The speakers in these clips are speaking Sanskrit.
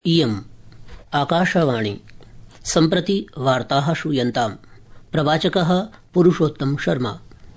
इयम् आकाशवाणी। सम्प्रति वार्ताः श्रूयन्ताम्। प्रवाचकः पुरुषोत्तम शर्मा।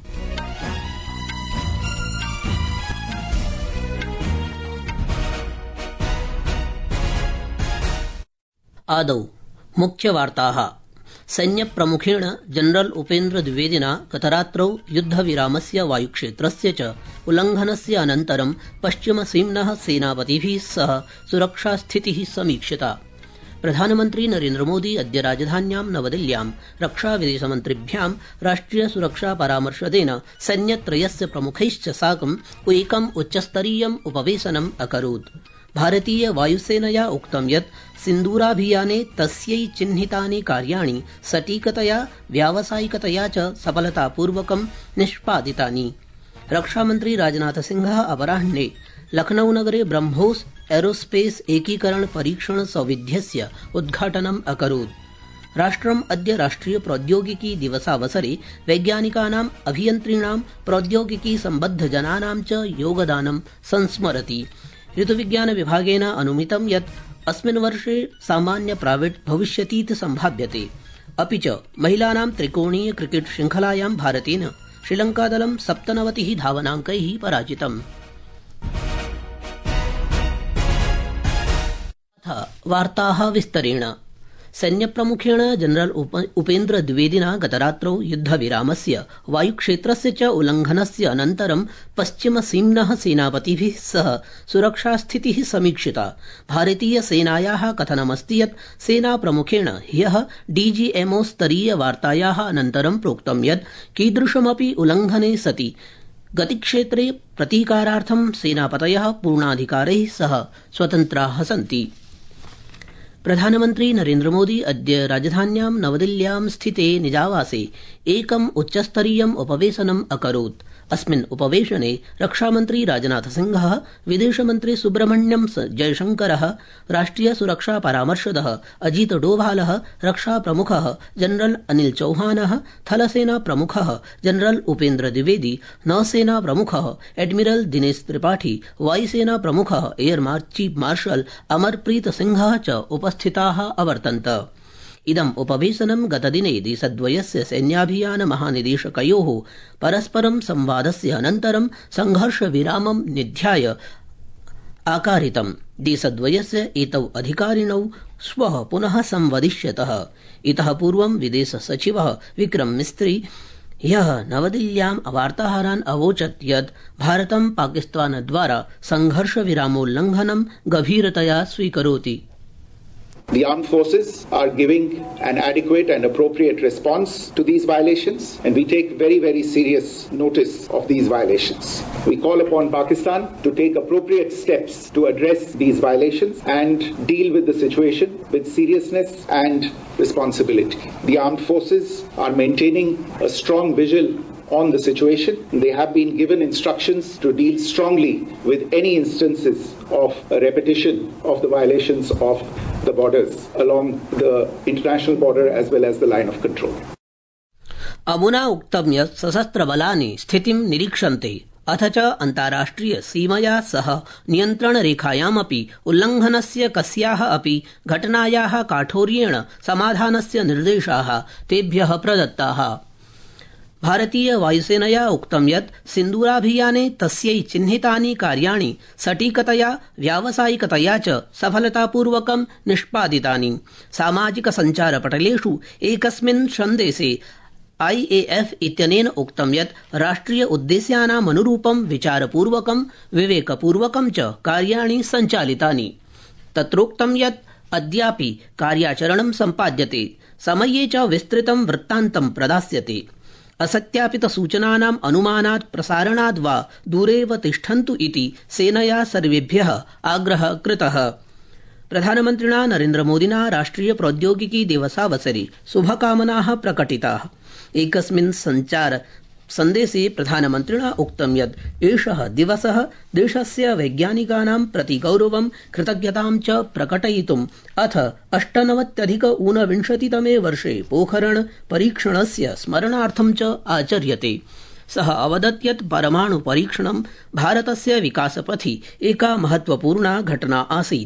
आदौ मुख्यवार्ताः। सैन्यप्रमुखेण जनरल उपेन्द्र द्विवेदिना गतरात्रौ युद्धविरामस्य वायुक्षेत्रस्य च उल्लंघनस्य अनन्तरं पश्चिमसीम्नः सेनापतिभिः सह सुरक्षास्थितिः समीक्षिता। प्रधानमन्त्री नरेन्द्रमोदी अद्य राजधान्यां नवदिल्ल्यां रक्षाविदेशमन्त्रिभ्यां राष्ट्रियसुरक्षापरामर्शदेन सैन्यत्रयस्य प्रमुखैश्च साकम् एकम् उच्चस्तरीयम् उपवेशनम् अकरोत्। भारतीय वायुसेनया उक्तं यत् सिन्दूराभियाने तस्यै चिह्नितानि कार्याणि सटीकतया व्यावसायिकतया च सफलतापूर्वकं निष्पादितानि। रक्षामन्त्री राजनाथसिंहः अपराह्ने लखनऊनगरे ब्रह्मोस एरोस्पेस एकीकरण परीक्षण सौविध्यस्य उद्घाटनम् अकरोत्। राष्ट्रम् अद्य राष्ट्रिय प्रौद्योगिकी दिवसावसरे वैज्ञानिकानाम् अभियन्त्रिणां प्रौद्योगिकी सम्बद्धजनानां च योगदानं संस्मरति। ऋतुविज्ञान विभागेन अनुमितं यत् अस्मिन् वर्षे सामान्य प्रावेट् भविष्यतीति सम्भाव्यते। अपि च महिलानां त्रिकोणीय क्रिकेट् श्रृंखलायां भारतेन श्रीलंकादलं 97 धावनाङ्कैः पराजितम्। वार्ताः विस्तरेण। सैन्यप्रमुखेण जनरल उपेन्द्र द्विवेदिना गतरात्रौ युद्धविरामस्य वायुक्षेत्रस्य च उल्लंघनस्य अनन्तरं पश्चिमसीम्नः सेनापतिभिः सह सुरक्षास्थितिः समीक्षिता। भारतीयसेनायाः कथनमस्ति यत् सेनाप्रमुखेण ह्यः डीजीएमओ स्तरीयवार्तायाः अनन्तरं प्रोक्तं यत् कीदृशमपि उल्लंघने सति गतिक्षेत्रे प्रतीकारार्थं सेनापतयः पूर्णाधिकारैः सह स्वतन्त्राः सन्ति। प्रधानमन्त्री नरेन्द्रमोदी अद्य राजधान्यां नवदिल्ल्यां स्थिते निजावासे एकम् उच्चस्तरीयम् उपवेशनम् अकरोत्। अस्मिन् उपवेशने रक्षामन्त्री राजनाथसिंहः, विदेशमन्त्री सुब्रह्मण्यम जयशंकरः, राष्ट्रियसुरक्षापरामर्शदः अजीत डोभालः, रक्षाप्रमुखः जनरल अनिल चौहानः, थलसेनाप्रमुखः जनरल उपेन्द्र द्विवेदी, नौसेनाप्रमुखः एडमिरल दिनेश त्रिपाठी, वायुसेनाप्रमुखः एयर चीफ मार्शल अमरप्रीत सिंहः च उपस्थिताः अवर्तन्त। इदम् उपवेशनं गतदिने देशद्वयस्य सैन्याभियान महानिदेशकयोः परस्परं संवादस्य अनन्तरं संघर्षविरामं निध्याय आकारितम्। देशद्वयस्य एतौ अधिकारिणौ श्वः पुनः संवदिष्यतः। इतः पूर्वं विदेशसचिवः विक्रम मिस्त्री ह्यः नवदिल्ल्यां वार्ताहरान् अवोचत् यत् भारतं पाकिस्तानद्वारा संघर्षविरामोल्लंघनं गभीरतया स्वीकरोति। The armed forces are giving an adequate and appropriate response to these violations, and we take very, very serious notice of these violations. We call upon Pakistan to take appropriate steps to address these violations and deal with the situation with seriousness and responsibility. The armed forces are maintaining a strong vigil on the situation. They have been given instructions to deal strongly with any instances of a repetition of the violations of the borders along the international border as well as the line of control. अमुना उक्तं यत् सशस्त्रबलानि स्थितिं निरीक्षन्ते, अथ च अन्ताराष्ट्रिय सीमया सह नियन्त्रणरेखायामपि उल्लंघनस्य कस्याः अपि घटनायाः काठोर्येण समाधानस्य निर्देशाः तेभ्यः प्रदत्ताः। भारतीय वायुसेनया उक्तं यत् सिन्दूराभियाने तस्यै चिह्नितानि कार्याणि सटीकतया व्यावसायिकतया च सफलतापूर्वकं निष्पादितानि। सामाजिकसञ्चारपटलेषु एकस्मिन् सन्देशे IAF इत्यनेन उक्तं यत् राष्ट्रिय उद्देश्यानामनुरूपं विचारपूर्वकं विवेकपूर्वकं च कार्याणि सञ्चालितानि। तत्रोक्तं यत् अद्यापि कार्याचरणं सम्पाद्यते, समये च विस्तृतं वृत्तान्तं प्रदास्यते। असत्यापितसूचनानाम् अनुमानात् प्रसारणाद् वा दूरेव तिष्ठन्तु इति सेनया सर्वेभ्यः आग्रहः कृतः। प्रधानमन्त्रिणा नरेन्द्रमोदिना राष्ट्रिय प्रौद्योगिकी दिवसावसरे शुभकामनाः प्रकटिताः। एकस्मिन् सन्देशे प्रधानमन्त्रिणा उक्तं यत् एषः दिवसः देशस्य वैज्ञानिकानां प्रति गौरवं कृतज्ञतां च प्रकटयितुम् अथ 98 ऊनविंशतितमे वर्षे पोखरण परीक्षणस्य स्मरणार्थं च आचर्यते। सः अवदत् यत् परमाणु परीक्षणं भारतस्य विकासपथि एका महत्वपूर्णा घटना आसीत्।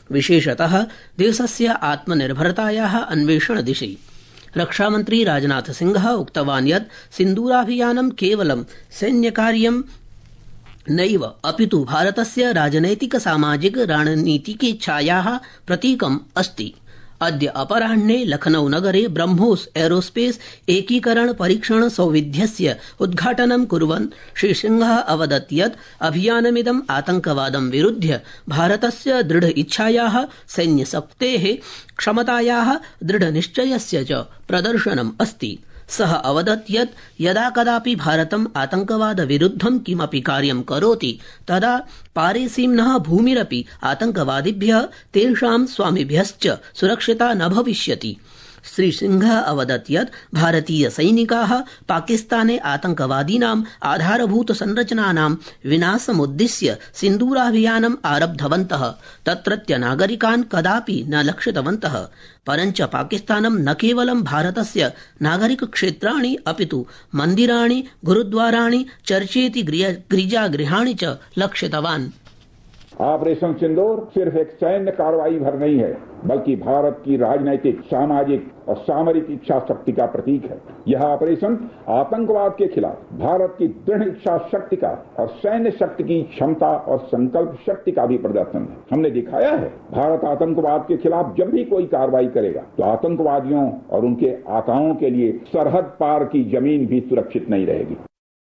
विशेषतः देशस्य आत्मनिर्भरतायाः अन्वेषणदिशि। रक्षामन्त्री राजनाथ सिंहः उक्तवान् यत् सिन्दूराभियानं केवलं सैन्यकार्यं नैव अपितु भारतस्य राजनैतिक सामाजिक रणनीतिकेच्छायाः प्रतीकम् अस्ति। अद्य अपराह्ने लखनऊ नगरे ब्रह्मोस एरोस्पेस एकीकरण परीक्षण सौविध्यस्य उद्घाटनं कुर्वन् श्रीसिंहः अवदत् यत् अभियानमिदं आतंकवादं विरुध्य भारतस्य दृढ इच्छायाः सैन्यशक्तेः क्षमतायाः दृढनिश्चयस्य च प्रदर्शनम् अस्ति। सः अवदत् यत् यदा कदापि भारतम् आतंकवादविरुद्धं किमपि कार्यं करोति तदा पारेसीम्नः भूमिरपि आतंकवादिभ्यः तेषां स्वामिभ्यश्च सुरक्षिता न भविष्यति। श्रीसिंहः अवदत् यत् भारतीय सैनिकाः पाकिस्ताने आतंकवादीनाम् आधारभूत संरचनानां विनाशमुद्दिश्य सिन्दूराभियानम् आरब्धवन्तः तत्रत्य नागरिकान् कदापि न लक्षितवन्तः। परञ्च पाकिस्तानं न केवलं भारतस्य नागरिकक्षेत्राणि अपितु मन्दिराणि गुरुद्वाराणि चर्चेति गिरिजागृहाणि च लक्षितवान्। ऑपरेशन सिंदूर सिर्फ एक सैन्य कार्रवाई भर नहीं है, बल्कि भारत की राजनैतिक, सामाजिक और सामरिक इच्छा शक्ति का प्रतीक है। यह ऑपरेशन आतंकवाद के खिलाफ भारत की दृढ़ इच्छा शक्ति का और सैन्य शक्ति की क्षमता और संकल्प शक्ति का भी प्रदर्शन है। हमने दिखाया है, भारत आतंकवाद के खिलाफ जब भी कोई कार्रवाई करेगा तो आतंकवादियों और उनके आकाओं के लिए सरहद पार की जमीन भी सुरक्षित नहीं रहेगी।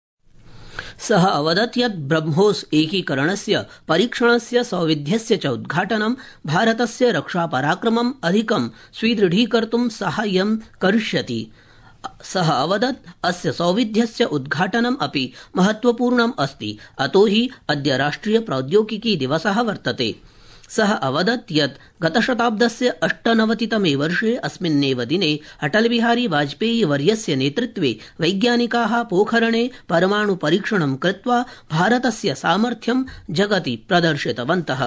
सः अवदत् यत् ब्रह्मोस एकीकरणस्य परीक्षणस्य सौविध्यस्य च उद्घाटनं भारतस्य रक्षापराक्रमम् अधिकं स्वीदृढीकर्तुं साहाय्यं करिष्यति। सः अवदत् अस्य सौविध्यस्य उद्घाटनम् अपि महत्वपूर्णम् अस्ति, अतो हि अद्य राष्ट्रिय प्रौद्योगिकी दिवसः वर्तते। सः अवदत् यत् गतशताब्दस्य 98तमे वर्षे अस्मिन्नेव दिने अटलबिहारी वाजपेयी वर्यस्य नेतृत्वे वैज्ञानिकाः पोखरणे परमाणु परीक्षणं कृत्वा भारतस्य सामर्थ्यं जगति प्रदर्शितवन्तः।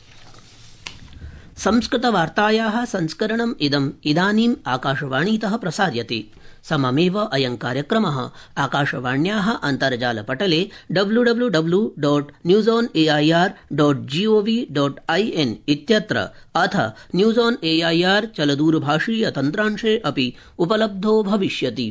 संस्कृतवार्तायाः संस्करणम् इदानीम् आकाशवाणीतः प्रसार्यते। सममेव अयं कार्यक्रमः आकाशवाण्याः अन्तर्जालपटले www.newsonair.gov.in इत्यत्र अथ न्यूज ऑन एआईआर चलदूरभाषीय तन्त्रांशे अपि उपलब्धो भविष्यति।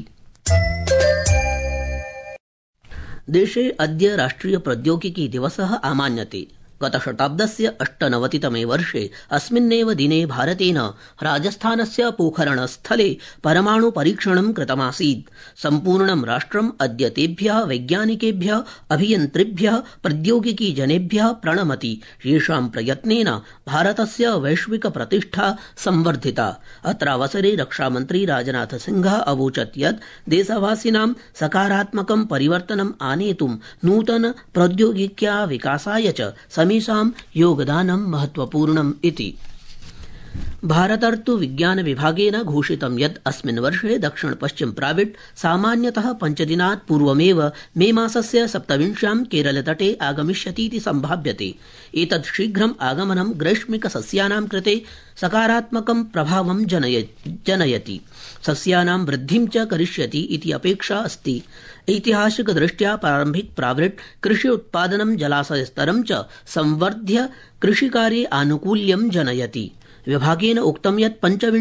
देशे अद्य राष्ट्रिय प्रौद्योगिकी दिवसः आमान्यते। गतशताब्दस्य 98तमे वर्षे अस्मिन्नेव दिने भारतेन राजस्थानस्य पोखरणस्थले परमाणु परीक्षणं कृतमासीत्। सम्पूर्णं राष्ट्रम् अद्य तेभ्यः वैज्ञानिकेभ्यः अभियन्तृभ्यः प्रौद्योगिकीजनेभ्यः प्रणमति, येषां प्रयत्नेन भारतस्य वैश्विक प्रतिष्ठा संवर्धिता। अत्रावसरे रक्षामन्त्री राजनाथ सिंहः अवोचत् यत् देशवासिनां सकारात्मकं परिवर्तनम् आनेतुं नूतन प्रौद्योगिक्या विकासाय च समेषां योगदानं महत्वपूर्णम् इति। भारतर्तु विज्ञान विभागेन घोषितं यत् अस्मिन् वर्षे दक्षिण पश्चिम प्राविट् सामान्यतः 5 दिनात् पूर्वमेव मे मासस्य 27 केरलतटे आगमिष्यतीति सम्भाव्यते। एतत् शीघ्रम् आगमनं ग्रैष्मिक सस्यानां कृते सकारात्मकं प्रभावं जनयति, सस्यानां वृद्धिं च करिष्यति इति अपेक्षा अस्ति। ऐतिहासिक दृष्ट्या प्रारम्भिक प्राविट् कृषि उत्पादनं जलाशयस्तरं च संवर्ध्य कृषिकार्ये आनुकूल्यं जनयति। विभागेन उक्तं यत्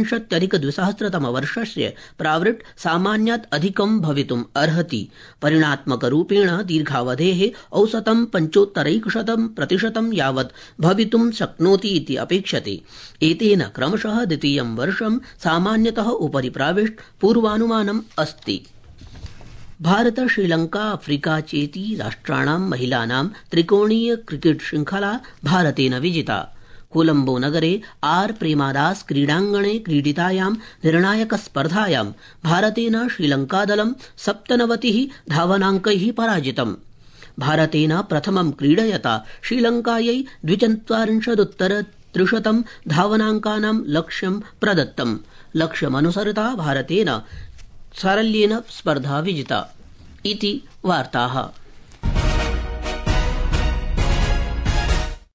25,200 प्रावृट् सामान्यात् अधिकं भवितुम् अर्हति। परिणात्मकरूपेण दीर्घावधेः औसतं 75% यावत् भवितुं शक्नोति इति अपेक्षते। एतेन क्रमशः द्वितीयं वर्षं सामान्यतः उपरि प्राविष्ट् पूर्वानुमानम् अस्ति। भारत श्रीलंका अफ्रीका चेति राष्ट्राणां महिलानां त्रिकोणीय क्रिकेट् शृङ्खला भारतेन विजिता। कोलम्बो नगरे आर प्रेमादास क्रीडाङ्गणे क्रीडितायां निर्णायकस्पर्धायां भारतेन श्रीलंकादलं 97 धावनाङ्कैः पराजितम्। भारतेन प्रथमं क्रीडयता श्रीलंकायै 42 धावनाङ्कानां लक्ष्यं प्रदत्तम्। लक्ष्यमनुसरिता भारतेन सारल्येन स्पर्धा विजिता इति वार्ताः।